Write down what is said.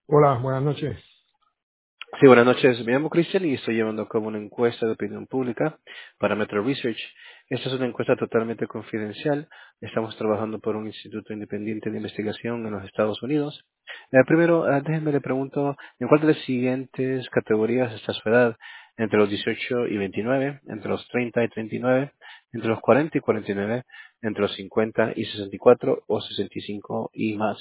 Hola, buenas noches. Sí, buenas noches. Me llamo Cristian y estoy llevando a cabo una encuesta de opinión pública para Metro Research. Esta es una encuesta totalmente confidencial. Estamos trabajando por un instituto independiente de investigación en los Estados Unidos. Primero, déjenme le pregunto, ¿en cuál de las siguientes categorías está su edad? Entre los 18 y 29, entre los 30 y 39, entre los 40 y 49, entre los 50 y 64 o 65 y más.